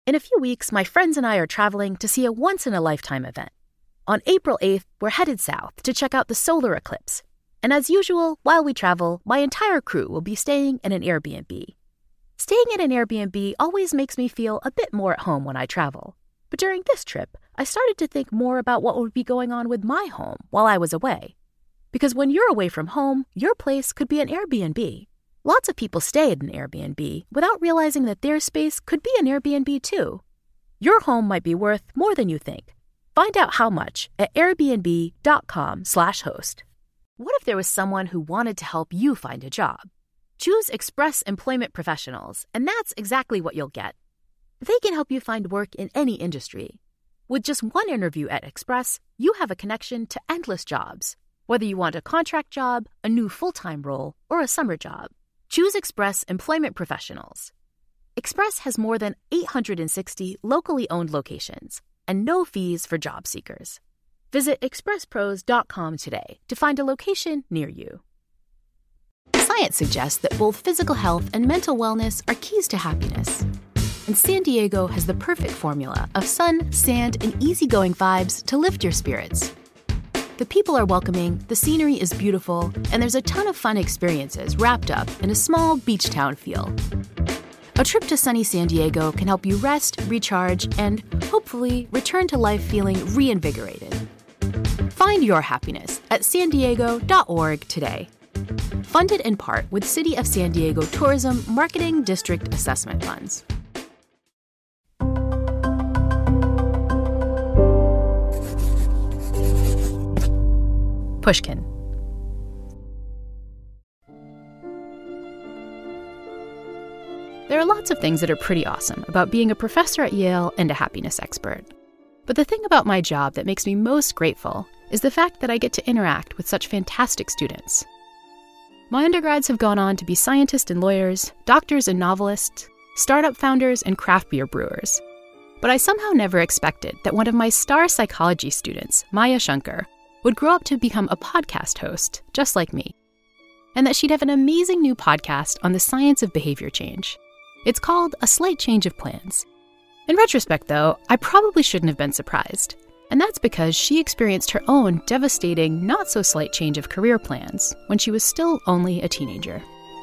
In a few weeks, my friends and I are traveling to see a once-in-a-lifetime event. On April 8th, we're headed south to check out the solar eclipse. And as usual, while we travel, my entire crew will be staying in an Airbnb. Staying in an Airbnb always makes me feel a bit more at home when I travel. But during this trip, I started to think more about what would be going on with my home while I was away. Because when you're away from home, your place could be an Airbnb. Lots of people stay at an Airbnb without realizing that their space could be an Airbnb too. Your home might be worth more than you think. Find out how much at airbnb.com/host. What if there was someone who wanted to help you find a job? Choose Express Employment Professionals, and that's exactly what you'll get. They can help you find work in any industry. With just one interview at Express, you have a connection to endless jobs. Whether you want a contract job, a new full-time role, or a summer job, choose Express Employment Professionals. Express has more than 860 locally owned locations and no fees for job seekers. Visit expresspros.com today to find a location near you. Science suggests that both physical health and mental wellness are keys to happiness. And San Diego has the perfect formula of sun, sand, and easygoing vibes to lift your spirits. The people are welcoming, the scenery is beautiful, and there's a ton of fun experiences wrapped up in a small beach town feel. A trip to sunny San Diego can help you rest, recharge, and hopefully return to life feeling reinvigorated. Find your happiness at sandiego.org today. Funded in part with City of San Diego Tourism Marketing District Assessment Funds. Pushkin. There are lots of things that are pretty awesome about being a professor at Yale and a happiness expert. But the thing about my job that makes me most grateful is the fact that I get to interact with such fantastic students. My undergrads have gone on to be scientists and lawyers, doctors and novelists, startup founders and craft beer brewers. But I somehow never expected that one of my star psychology students, Maya Shankar, would grow up to become a podcast host, just like me. And that she'd have an amazing new podcast on the science of behavior change. It's called A Slight Change of Plans. In retrospect, though, I probably shouldn't have been surprised. And that's because she experienced her own devastating, not-so-slight change of career plans when she was still only a teenager.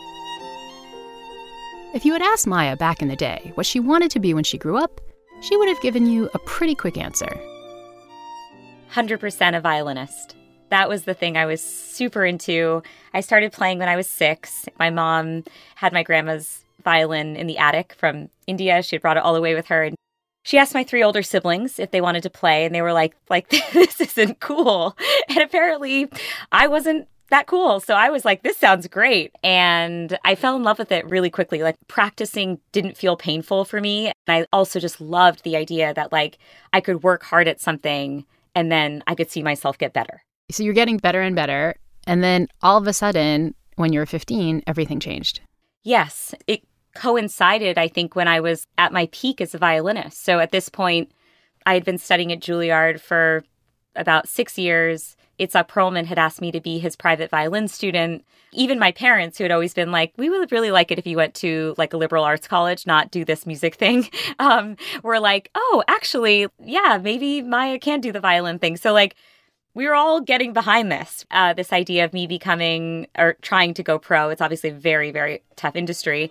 If you had asked Maya back in the day what she wanted to be when she grew up, she would have given you a pretty quick answer. 100% a violinist. That was the thing I was super into. I started playing when I was 6. My mom had my grandma's violin in the attic from India. She had brought it all the way with her. And she asked my 3 older siblings if they wanted to play, and they were like, this isn't cool. And apparently I wasn't that cool. So I was like, this sounds great. And I fell in love with it really quickly. Like, practicing didn't feel painful for me. And I also just loved the idea that I could work hard at something and then I could see myself get better. So you're getting better and better. And then all of a sudden, when you were 15, everything changed. Yes. It coincided, I think, when I was at my peak as a violinist. So at this point, I had been studying at Juilliard for about 6 years. Itzhak Perlman had asked me to be his private violin student. Even my parents, who had always been like, we would really like it if you went to a liberal arts college, not do this music thing, were like, oh, actually, yeah, maybe Maya can do the violin thing. So we were all getting behind this idea of me becoming or trying to go pro. It's obviously a very, very tough industry.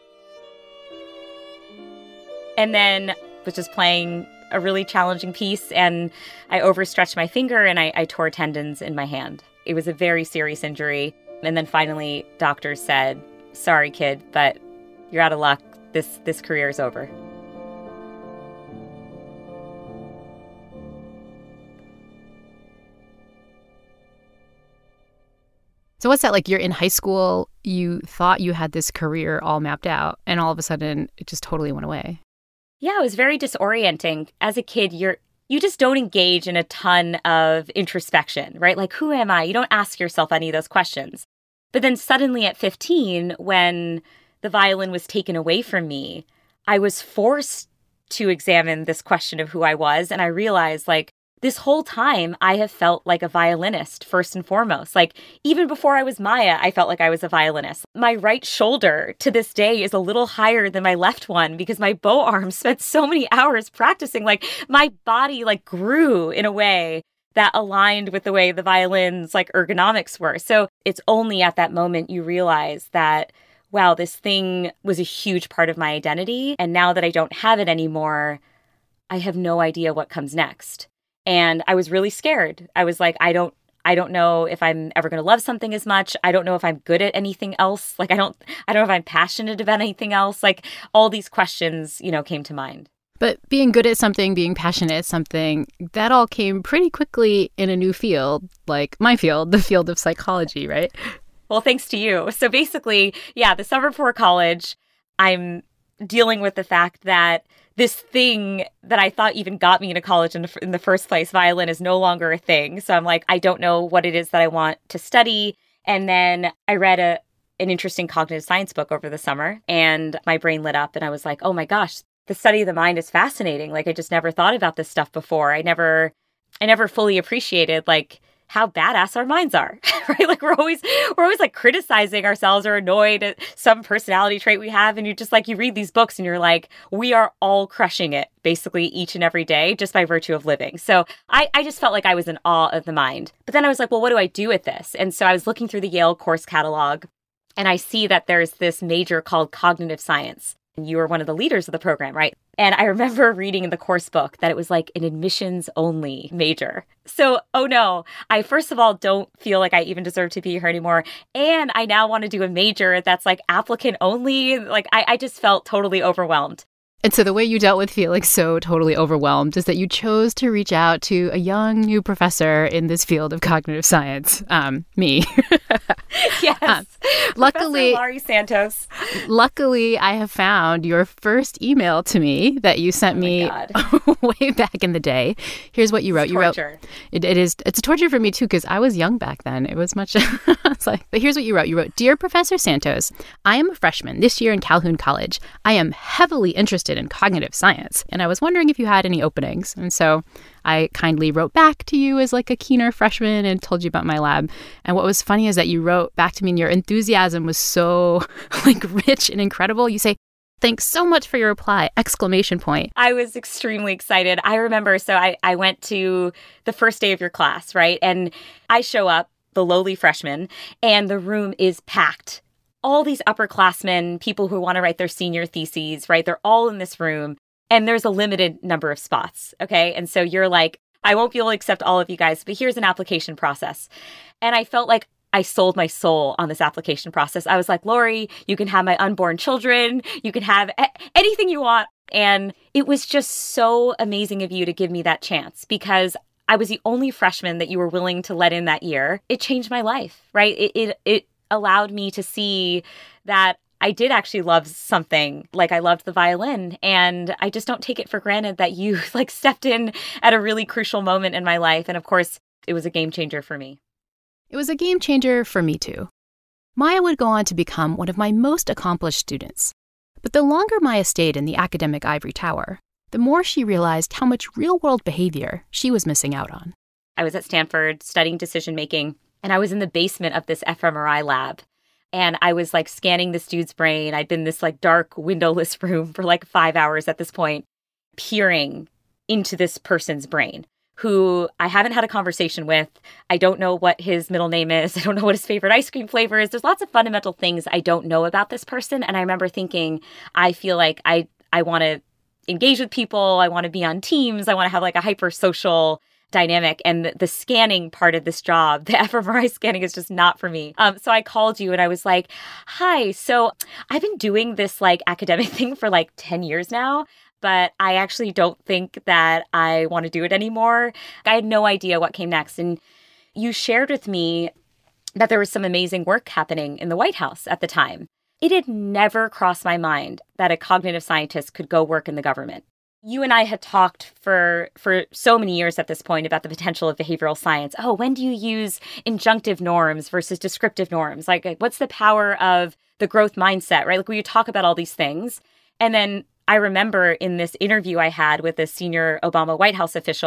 And then was just playing a really challenging piece, and I overstretched my finger and I tore tendons in my hand. It was a very serious injury. And then finally, doctors said, sorry, kid, but you're out of luck. This career is over. So what's that like? You're in high school, you thought you had this career all mapped out, and all of a sudden it just totally went away. Yeah, it was very disorienting. As a kid, you just don't engage in a ton of introspection, right? Like, who am I? You don't ask yourself any of those questions. But then suddenly at 15, when the violin was taken away from me, I was forced to examine this question of who I was. And I realized, this whole time, I have felt like a violinist, first and foremost. Like, even before I was Maya, I felt like I was a violinist. My right shoulder to this day is a little higher than my left one because my bow arm spent so many hours practicing. Like, my body, like, grew in a way that aligned with the way the violin's, like, ergonomics were. So it's only at that moment you realize that, wow, this thing was a huge part of my identity. And now that I don't have it anymore, I have no idea what comes next. And I was really scared. I was like, I don't know if I'm ever going to love something as much. I don't know if I'm good at anything else. Like, I don't know if I'm passionate about anything else. Like, all these questions, came to mind. But being good at something, being passionate at something, that all came pretty quickly in a new field, like my field, the field of psychology, right? Well, thanks to you. So basically, the summer before college, I'm dealing with the fact that this thing that I thought even got me into college in the first place, violin, is no longer a thing. So I'm like, I don't know what it is that I want to study. And then I read an interesting cognitive science book over the summer, and my brain lit up, and I was like, oh my gosh, the study of the mind is fascinating. Like, I just never thought about this stuff before. I never fully appreciated, like, how badass our minds are, right? Like, we're always like criticizing ourselves or annoyed at some personality trait we have. And you just like, you read these books and you're like, we are all crushing it basically each and every day just by virtue of living. So I just felt like I was in awe of the mind. But then I was like, well, what do I do with this? And so I was looking through the Yale course catalog, and I see that there's this major called cognitive science. You were one of the leaders of the program, right? And I remember reading in the course book that it was like an admissions only major. So, oh no, I first of all don't feel like I even deserve to be here anymore. And I now want to do a major that's like applicant only. Like, I just felt totally overwhelmed. And so the way you dealt with feeling so totally overwhelmed is that you chose to reach out to a young new professor in this field of cognitive science, me. Yes. Luckily, Professor Laurie Santos. Luckily, I have found your first email to me that you sent me way back in the day. Here's what you wrote. Torture. It's a torture for me too, because I was young back then. It was much. It's like, but here's what you wrote. You wrote, "Dear Professor Santos, I am a freshman this year in Calhoun College. I am heavily interested in cognitive science, and I was wondering if you had any openings." And so I kindly wrote back to you as like a keener freshman and told you about my lab. And what was funny is that you wrote back to me and your enthusiasm was so like rich and incredible. You say, "Thanks so much for your reply!" Exclamation point. I was extremely excited. I remember, so I went to the first day of your class, right? And I show up, the lowly freshman, and the room is packed. All these upperclassmen, people who want to write their senior theses, right? They're all in this room, and there's a limited number of spots, okay? And so you're like, I won't be able to accept all of you guys, but here's an application process. And I felt like I sold my soul on this application process. I was like, Laurie, you can have my unborn children. You can have anything you want. And it was just so amazing of you to give me that chance, because I was the only freshman that you were willing to let in that year. It changed my life, right? It allowed me to see that I did actually love something. Like, I loved the violin, and I just don't take it for granted that you like stepped in at a really crucial moment in my life. And of course, it was a game changer for me. It was a game changer for me too. Maya would go on to become one of my most accomplished students. But the longer Maya stayed in the academic ivory tower, the more she realized how much real-world behavior she was missing out on. I was at Stanford studying decision-making, and I was in the basement of this fMRI lab. And I was like scanning this dude's brain. I'd been in this like dark windowless room for like 5 hours at this point, peering into this person's brain who I haven't had a conversation with. I don't know what his middle name is. I don't know what his favorite ice cream flavor is. There's lots of fundamental things I don't know about this person. And I remember thinking, I feel like I want to engage with people. I want to be on teams. I want to have like a hyper social dynamic. And the scanning part of this job, the fMRI scanning, is just not for me. So I called you and I was like, hi, so I've been doing this like academic thing for like 10 years now, but I actually don't think that I want to do it anymore. I had no idea what came next. And you shared with me that there was some amazing work happening in the White House at the time. It had never crossed my mind that a cognitive scientist could go work in the government. You and I had talked for so many years at this point about the potential of behavioral science. Oh, when do you use injunctive norms versus descriptive norms? Like, what's the power of the growth mindset, right? Like, we talk about all these things. And then I remember in this interview I had with a senior Obama White House official,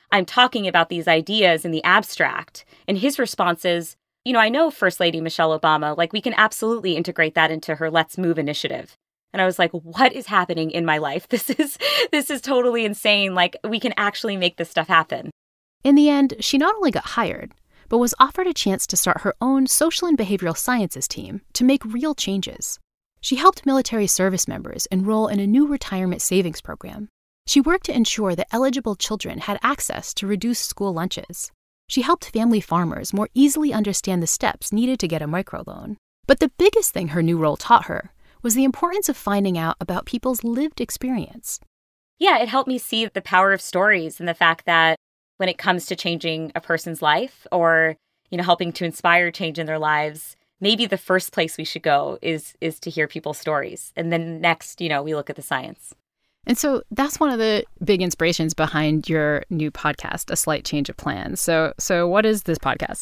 I'm talking about these ideas in the abstract. And his response is, I know First Lady Michelle Obama, like we can absolutely integrate that into her Let's Move initiative. And I was like, what is happening in my life? This is totally insane. Like we can actually make this stuff happen. In the end, she not only got hired, but was offered a chance to start her own social and behavioral sciences team to make real changes. She helped military service members enroll in a new retirement savings program. She worked to ensure that eligible children had access to reduced school lunches. She helped family farmers more easily understand the steps needed to get a microloan. But the biggest thing her new role taught her was the importance of finding out about people's lived experience. Yeah, it helped me see the power of stories and the fact that when it comes to changing a person's life or, helping to inspire change in their lives, maybe the first place we should go is to hear people's stories. And then next, we look at the science. And so that's one of the big inspirations behind your new podcast, A Slight Change of Plans. So what is this podcast?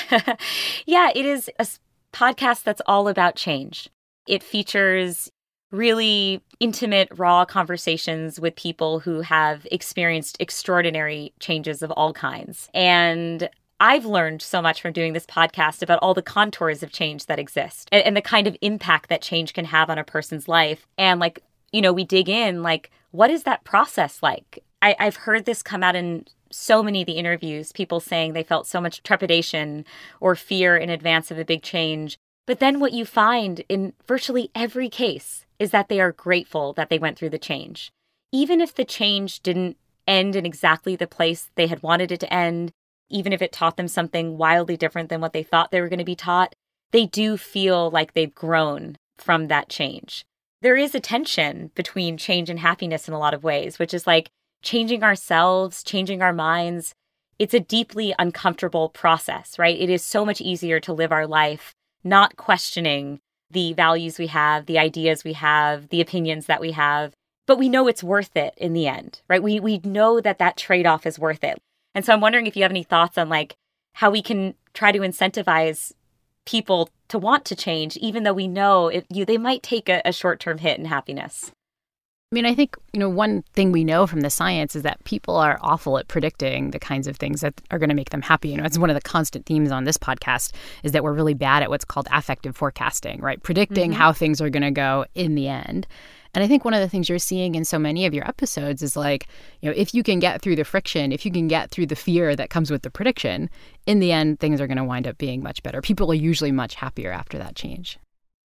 Yeah, it is a podcast that's all about change. It features really intimate, raw conversations with people who have experienced extraordinary changes of all kinds. And I've learned so much from doing this podcast about all the contours of change that exist and the kind of impact that change can have on a person's life. And we dig in, what is that process like? I've heard this come out in so many of the interviews, people saying they felt so much trepidation or fear in advance of a big change. But then what you find in virtually every case is that they are grateful that they went through the change. Even if the change didn't end in exactly the place they had wanted it to end, even if it taught them something wildly different than what they thought they were going to be taught, they do feel like they've grown from that change. There is a tension between change and happiness in a lot of ways, which is like changing ourselves, changing our minds. It's a deeply uncomfortable process, right? It is so much easier to live our life not questioning the values we have, the ideas we have, the opinions that we have, but we know it's worth it in the end, right? We know that trade-off is worth it. And so I'm wondering if you have any thoughts on how we can try to incentivize people to want to change, even though we know they might take a short-term hit in happiness. I mean, I think, one thing we know from the science is that people are awful at predicting the kinds of things that are going to make them happy. It's one of the constant themes on this podcast is that we're really bad at what's called affective forecasting, right? Predicting how things are going to go in the end. And I think one of the things you're seeing in so many of your episodes is if you can get through the friction, if you can get through the fear that comes with the prediction, in the end, things are going to wind up being much better. People are usually much happier after that change.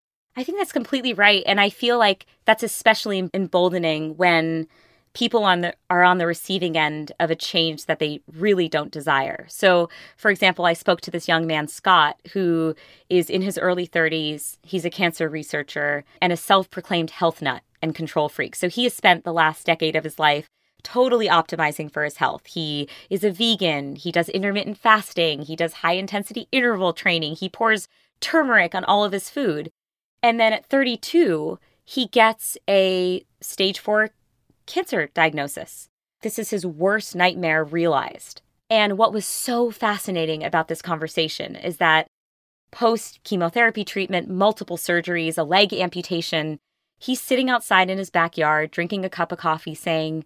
I think that's completely right. And I feel like that's especially emboldening when people are on the receiving end of a change that they really don't desire. So, for example, I spoke to this young man, Scott, who is in his early 30s. He's a cancer researcher and a self-proclaimed health nut and control freak. So he has spent the last decade of his life totally optimizing for his health. He is a vegan. He does intermittent fasting. He does high-intensity interval training. He pours turmeric on all of his food. And then at 32, he gets a stage 4 cancer diagnosis. This is his worst nightmare realized. And what was so fascinating about this conversation is that post-chemotherapy treatment, multiple surgeries, a leg amputation, he's sitting outside in his backyard, drinking a cup of coffee, saying,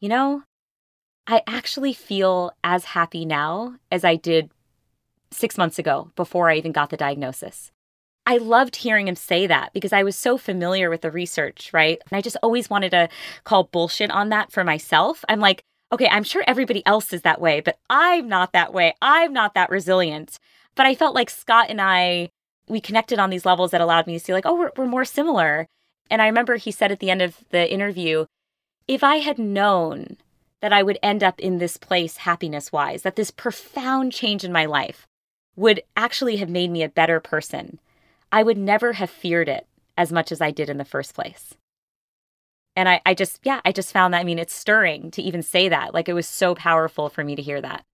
I actually feel as happy now as I did 6 months ago before I even got the diagnosis. I loved hearing him say that because I was so familiar with the research, right? And I just always wanted to call bullshit on that for myself. I'm like, okay, I'm sure everybody else is that way, but I'm not that way. I'm not that resilient. But I felt like Scott and we connected on these levels that allowed me to see we're more similar. And I remember he said at the end of the interview, if I had known that I would end up in this place happiness-wise, that this profound change in my life would actually have made me a better person, I would never have feared it as much as I did in the first place. And I just found that, it's stirring to even say that. It was so powerful for me to hear that.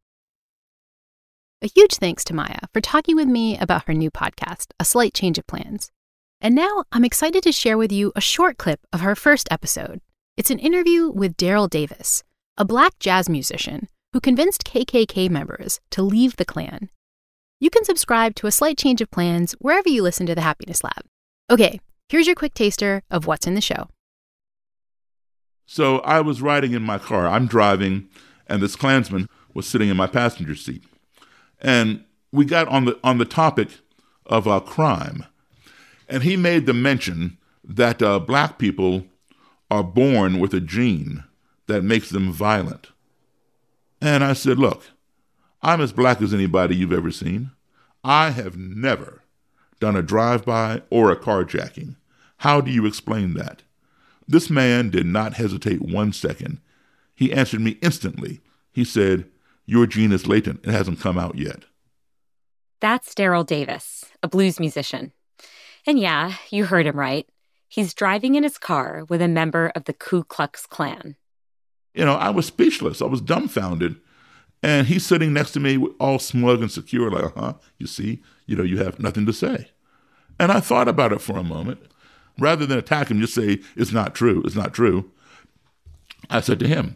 A huge thanks to Maya for talking with me about her new podcast, A Slight Change of Plans. And now I'm excited to share with you a short clip of her first episode. It's an interview with Daryl Davis, a Black jazz musician who convinced KKK members to leave the Klan. You can subscribe to A Slight Change of Plans wherever you listen to the Happiness Lab. Okay, here's your quick taster of what's in the show. So I was riding in my car. I'm driving, and this Klansman was sitting in my passenger seat. And we got on the topic of crime. And he made the mention that black people are born with a gene that makes them violent. And I said, look, I'm as black as anybody you've ever seen. I have never done a drive-by or a carjacking. How do you explain that? This man did not hesitate 1 second. He answered me instantly. He said, your gene is latent. It hasn't come out yet. That's Daryl Davis, a blues musician. And yeah, you heard him right. He's driving in his car with a member of the Ku Klux Klan. I was speechless. I was dumbfounded. And he's sitting next to me all smug and secure, like, you see, you have nothing to say. And I thought about it for a moment. Rather than attack him, just say, it's not true, it's not true. I said to him,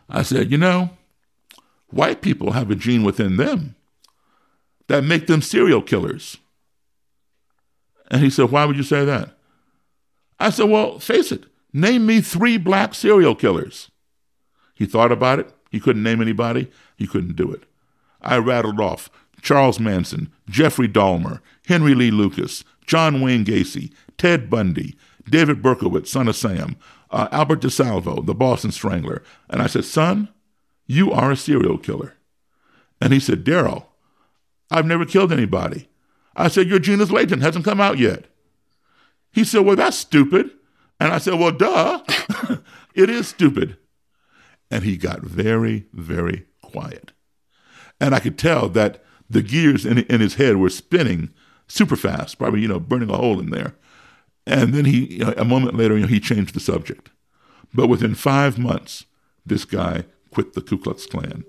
white people have a gene within them that make them serial killers. And he said, why would you say that? I said, well, face it, name me 3 black serial killers. He thought about it. He couldn't name anybody. He couldn't do it. I rattled off Charles Manson, Jeffrey Dahmer, Henry Lee Lucas, John Wayne Gacy, Ted Bundy, David Berkowitz, son of Sam, Albert DeSalvo, the Boston Strangler. And I said, son, you are a serial killer. And he said, Daryl, I've never killed anybody. I said, your gene is latent, hasn't come out yet. He said, well, that's stupid. And I said, well, duh, it is stupid. And he got very, very quiet. And I could tell that the gears in his head were spinning super fast, probably, burning a hole in there. And then he, a moment later, he changed the subject. But within 5 months, this guy quit the Ku Klux Klan.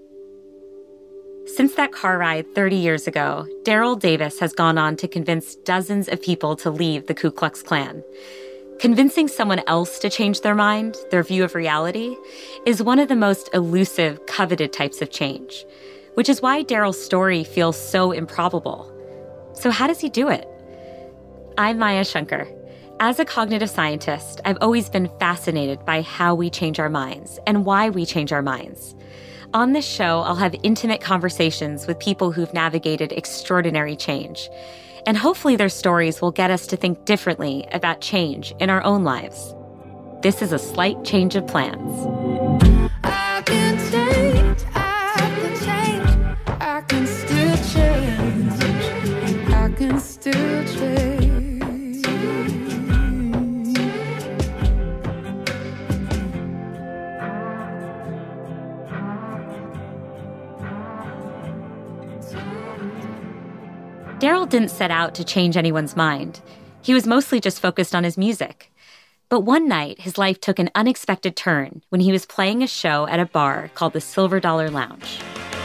Since that car ride 30 years ago, Daryl Davis has gone on to convince dozens of people to leave the Ku Klux Klan. Convincing someone else to change their mind, their view of reality, is one of the most elusive, coveted types of change, which is why Daryl's story feels so improbable. So how does he do it? I'm Maya Shankar. As a cognitive scientist, I've always been fascinated by how we change our minds and why we change our minds. On this show, I'll have intimate conversations with people who've navigated extraordinary change. And hopefully their stories will get us to think differently about change in our own lives. This is a slight change of plans. I can change, I can still change, I can still change. Daryl didn't set out to change anyone's mind. He was mostly just focused on his music. But one night, his life took an unexpected turn when he was playing a show at a bar called the Silver Dollar Lounge.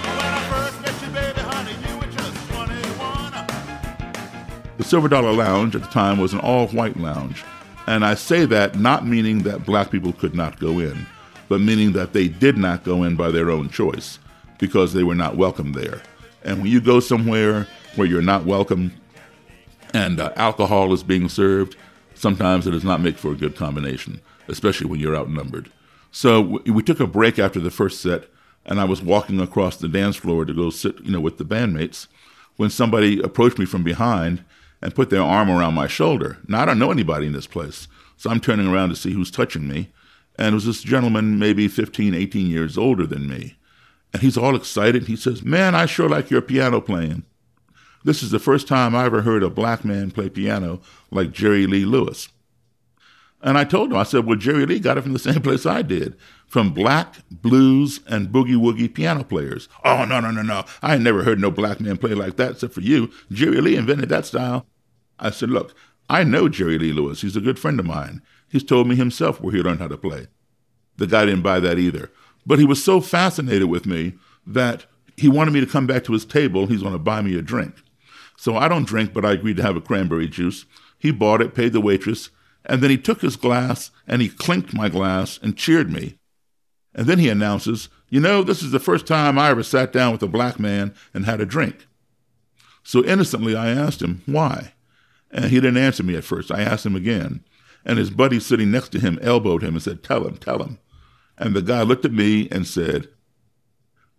The Silver Dollar Lounge at the time was an all-white lounge. And I say that not meaning that black people could not go in, but meaning that they did not go in by their own choice because they were not welcome there. And when you go somewhere where you're not welcome and alcohol is being served, sometimes it does not make for a good combination, especially when you're outnumbered. So we took a break after the first set, and I was walking across the dance floor to go sit, with the bandmates, when somebody approached me from behind and put their arm around my shoulder. Now, I don't know anybody in this place, so I'm turning around to see who's touching me. And it was this gentleman, maybe 15, 18 years older than me. And he's all excited. He says, man, I sure like your piano playing. This is the first time I ever heard a black man play piano like Jerry Lee Lewis. And I told him, I said, well, Jerry Lee got it from the same place I did, from black, blues, and boogie-woogie piano players. Oh, no. I ain't never heard no black man play like that except for you. Jerry Lee invented that style. I said, look, I know Jerry Lee Lewis. He's a good friend of mine. He's told me himself where he learned how to play. The guy didn't buy that either. But he was so fascinated with me that he wanted me to come back to his table. He's going to buy me a drink. So I don't drink, but I agreed to have a cranberry juice. He bought it, paid the waitress, and then he took his glass and he clinked my glass and cheered me. And then he announces, this is the first time I ever sat down with a black man and had a drink. So innocently I asked him, why? And he didn't answer me at first. I asked him again. And his buddy sitting next to him elbowed him and said, tell him. And the guy looked at me and said,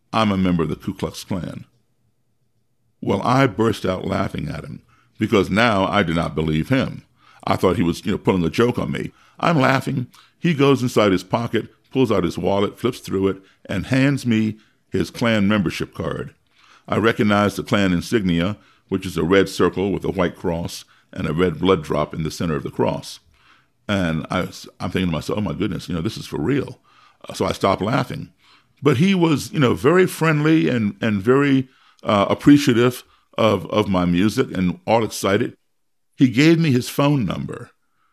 I'm a member of the Ku Klux Klan. Well, I burst out laughing at him because now I did not believe him. I thought he was, pulling a joke on me. I'm laughing. He goes inside his pocket, pulls out his wallet, flips through it, and hands me his Klan membership card. I recognize the Klan insignia, which is a red circle with a white cross and a red blood drop in the center of the cross. And I'm thinking to myself, oh my goodness, this is for real. So I stopped laughing. But he was, very friendly and very appreciative of my music and all excited. He gave me his phone number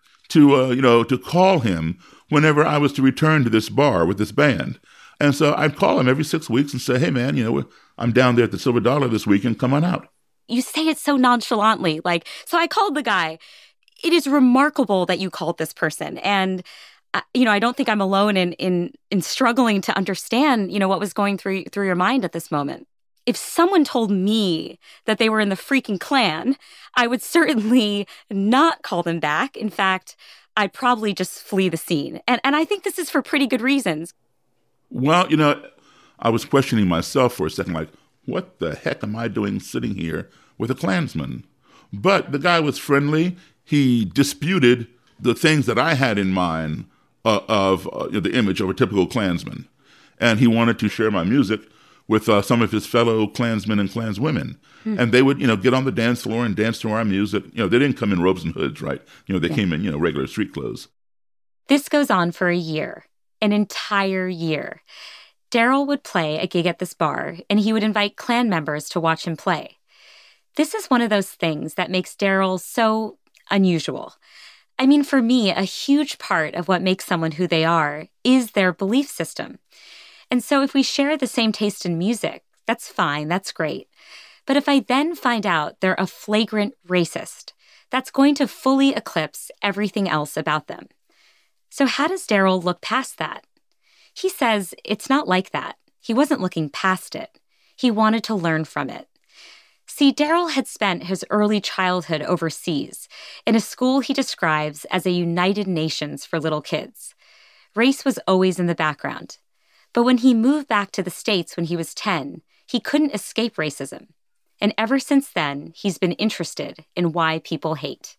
to call him whenever I was to return to this bar with this band. And so I'd call him every 6 weeks and say, hey, man, I'm down there at the Silver Dollar this weekend. Come on out. You say it so nonchalantly. So I called the guy. It is remarkable that you called this person. And, I don't think I'm alone in struggling to understand, what was going through your mind at this moment. If someone told me that they were in the freaking Klan, I would certainly not call them back. In fact, I'd probably just flee the scene. And I think this is for pretty good reasons. Well, I was questioning myself for a second, like, what the heck am I doing sitting here with a Klansman? But the guy was friendly. He disputed the things that I had in mind of the image of a typical Klansman. And he wanted to share my music with some of his fellow Klansmen and Klanswomen. And they would, get on the dance floor and dance to our music. They didn't come in robes and hoods, right? They came in, regular street clothes. This goes on for a year, an entire year. Daryl would play a gig at this bar, and he would invite Klan members to watch him play. This is one of those things that makes Daryl so unusual. I mean, for me, a huge part of what makes someone who they are is their belief system. And so if we share the same taste in music, that's fine, that's great. But if I then find out they're a flagrant racist, that's going to fully eclipse everything else about them. So how does Daryl look past that? He says it's not like that. He wasn't looking past it. He wanted to learn from it. See, Daryl had spent his early childhood overseas in a school he describes as a United Nations for little kids. Race was always in the background. But when he moved back to the States when he was 10, he couldn't escape racism. And ever since then, he's been interested in why people hate.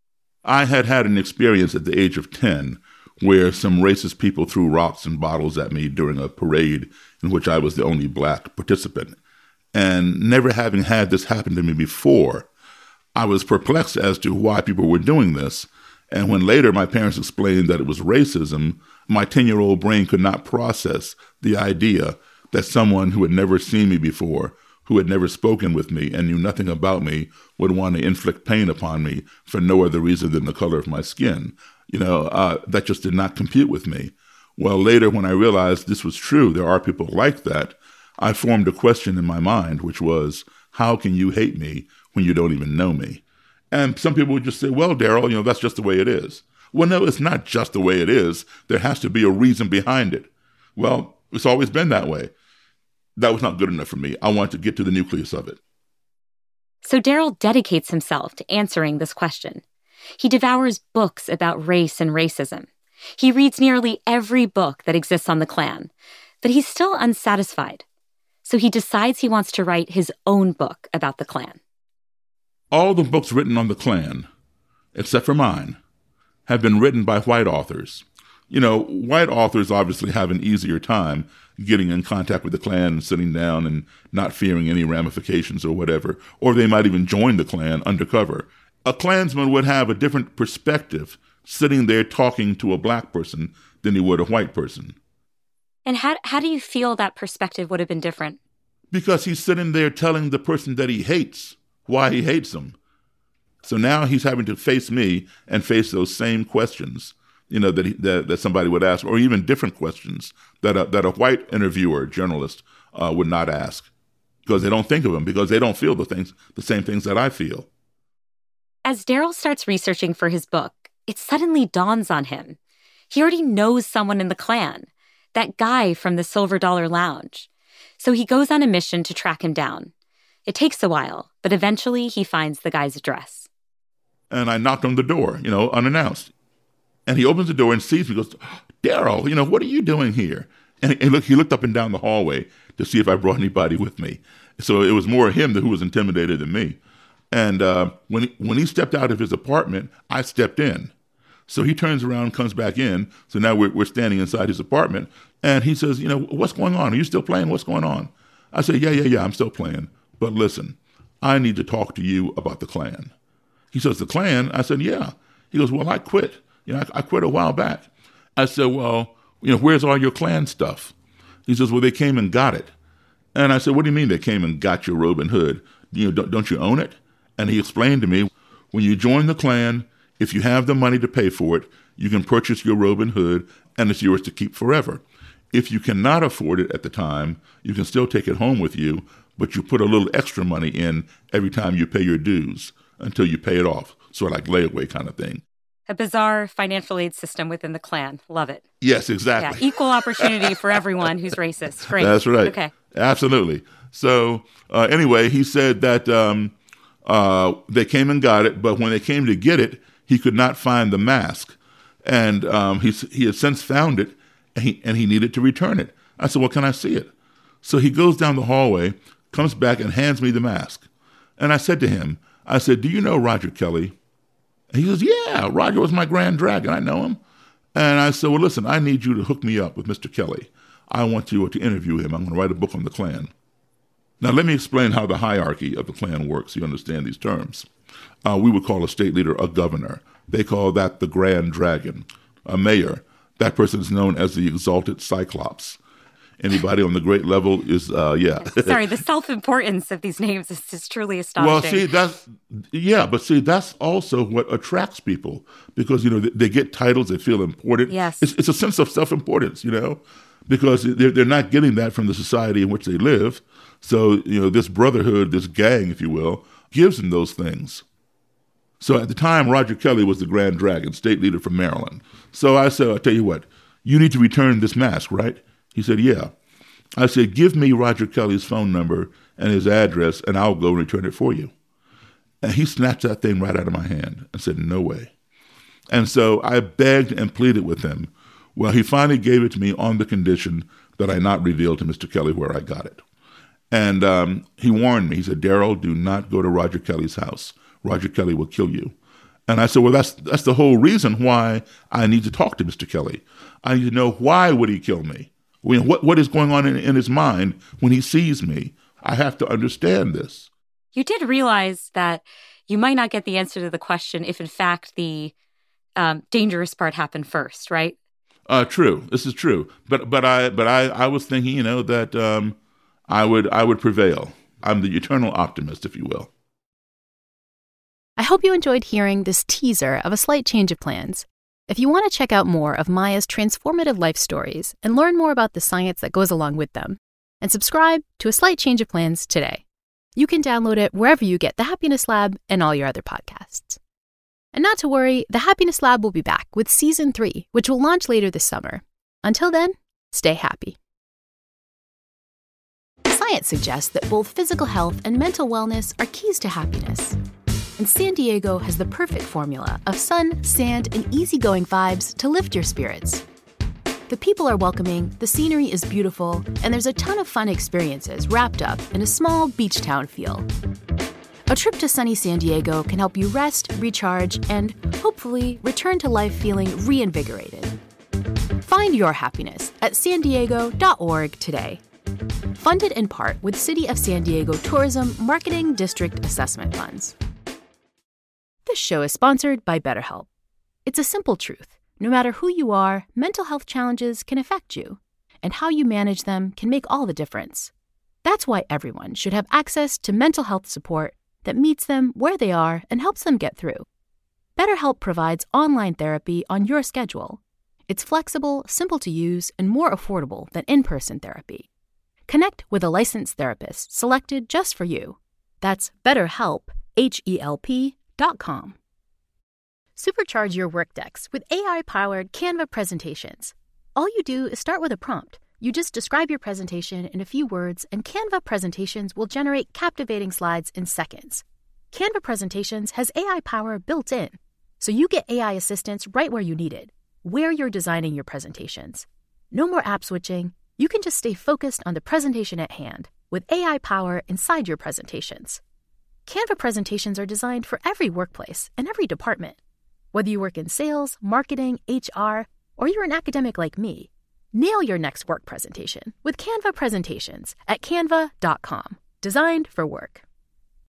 I had an experience at the age of 10 where some racist people threw rocks and bottles at me during a parade in which I was the only black participant. And never having had this happen to me before, I was perplexed as to why people were doing this. And when later my parents explained that it was racism, my 10-year-old brain could not process the idea that someone who had never seen me before, who had never spoken with me and knew nothing about me, would want to inflict pain upon me for no other reason than the color of my skin. That just did not compute with me. Well, later when I realized this was true, there are people like that, I formed a question in my mind, which was, how can you hate me when you don't even know me? And some people would just say, well, Daryl, that's just the way it is. Well, no, it's not just the way it is. There has to be a reason behind it. Well, it's always been that way. That was not good enough for me. I wanted to get to the nucleus of it. So Daryl dedicates himself to answering this question. He devours books about race and racism. He reads nearly every book that exists on the Klan, but he's still unsatisfied. So he decides he wants to write his own book about the Klan. All the books written on the Klan, except for mine, have been written by white authors. White authors obviously have an easier time getting in contact with the Klan and sitting down and not fearing any ramifications or whatever, or they might even join the Klan undercover. A Klansman would have a different perspective sitting there talking to a black person than he would a white person. And how do you feel that perspective would have been different? Because he's sitting there telling the person that he hates why he hates them. So now he's having to face me and face those same questions, that somebody would ask, or even different questions that a white interviewer, journalist, would not ask, because they don't think of them, because they don't feel the same things that I feel. As Daryl starts researching for his book, it suddenly dawns on him. He already knows someone in the Klan, that guy from the Silver Dollar Lounge. So he goes on a mission to track him down. It takes a while, but eventually he finds the guy's address. And I knocked on the door, unannounced. And he opens the door and sees me, goes, Daryl, what are you doing here? And he looked up and down the hallway to see if I brought anybody with me. So it was more him who was intimidated than me. And when he stepped out of his apartment, I stepped in. So he turns around, comes back in. So now we're standing inside his apartment. And he says, what's going on? Are you still playing? What's going on? I said, yeah, I'm still playing. But listen, I need to talk to you about the Klan. He says, the Klan? I said, yeah. He goes, well, I quit. I quit a while back. I said, well, where's all your Klan stuff? He says, well, they came and got it. And I said, what do you mean they came and got your robe and hood? Don't you own it? And he explained to me, when you join the Klan, if you have the money to pay for it, you can purchase your robe and hood, and it's yours to keep forever. If you cannot afford it at the time, you can still take it home with you, but you put a little extra money in every time you pay your dues until you pay it off, sort of like layaway kind of thing. A bizarre financial aid system within the Klan. Love it. Yes, exactly. Yeah, equal opportunity for everyone who's racist. Great. That's right. Okay. Absolutely. So anyway, he said that they came and got it, but when they came to get it, he could not find the mask. And he had since found it, and he needed to return it. I said, well, can I see it? So he goes down the hallway, comes back, and hands me the mask. And I said to him, do you know Roger Kelly? And he says, yeah, Roger was my Grand Dragon. I know him. And I said, well, listen, I need you to hook me up with Mr. Kelly. I want you to interview him. I'm going to write a book on the Klan. Now, let me explain how the hierarchy of the Klan works so you understand these terms. We would call a state leader a governor. They call that the Grand Dragon. A mayor, that person is known as the Exalted Cyclops. Anybody on the great level is, Sorry, the self-importance of these names is just truly astonishing. Well, that's also what attracts people because, they get titles, they feel important. Yes. It's a sense of self-importance, because they're not getting that from the society in which they live. So, this brotherhood, this gang, if you will, gives them those things. So at the time, Roger Kelly was the Grand Dragon, state leader from Maryland. So I said, I'll tell you what, you need to return this mask, right? He said, yeah. I said, give me Roger Kelly's phone number and his address, and I'll go return it for you. And he snatched that thing right out of my hand and said, no way. And so I begged and pleaded with him. Well, he finally gave it to me on the condition that I not reveal to Mr. Kelly where I got it. And he warned me. He said, Daryl, do not go to Roger Kelly's house. Roger Kelly will kill you. And I said, well, that's the whole reason why I need to talk to Mr. Kelly. I need to know, why would he kill me? What is going on in his mind when he sees me? I have to understand this. You did realize that you might not get the answer to the question if, in fact, the dangerous part happened first, right? True. This is true. But I was thinking, that I would prevail. I'm the eternal optimist, if you will. I hope you enjoyed hearing this teaser of a slight change of plans. If you want to check out more of Maya's transformative life stories and learn more about the science that goes along with them, and subscribe to A Slight Change of Plans today. You can download it wherever you get The Happiness Lab and all your other podcasts. And not to worry, The Happiness Lab will be back with Season 3, which will launch later this summer. Until then, stay happy. Science suggests that both physical health and mental wellness are keys to happiness. And San Diego has the perfect formula of sun, sand, and easygoing vibes to lift your spirits. The people are welcoming, the scenery is beautiful, and there's a ton of fun experiences wrapped up in a small beach town feel. A trip to sunny San Diego can help you rest, recharge, and hopefully return to life feeling reinvigorated. Find your happiness at sandiego.org today. Funded in part with City of San Diego Tourism Marketing District Assessment Funds. This show is sponsored by BetterHelp. It's a simple truth. No matter who you are, mental health challenges can affect you, and how you manage them can make all the difference. That's why everyone should have access to mental health support that meets them where they are and helps them get through. BetterHelp provides online therapy on your schedule. It's flexible, simple to use, and more affordable than in-person therapy. Connect with a licensed therapist selected just for you. That's BetterHelp, HELP.com. Supercharge your Workdex with AI-powered Canva presentations. All you do is start with a prompt. You just describe your presentation in a few words, and Canva presentations will generate captivating slides in seconds. Canva presentations has AI power built in, so you get AI assistance right where you need it, where you're designing your presentations. No more app switching, You can just stay focused on the presentation at hand with AI power inside your presentations. Canva presentations are designed for every workplace and every department. Whether you work in sales, marketing, HR, or you're an academic like me, nail your next work presentation with Canva presentations at canva.com. Designed for work.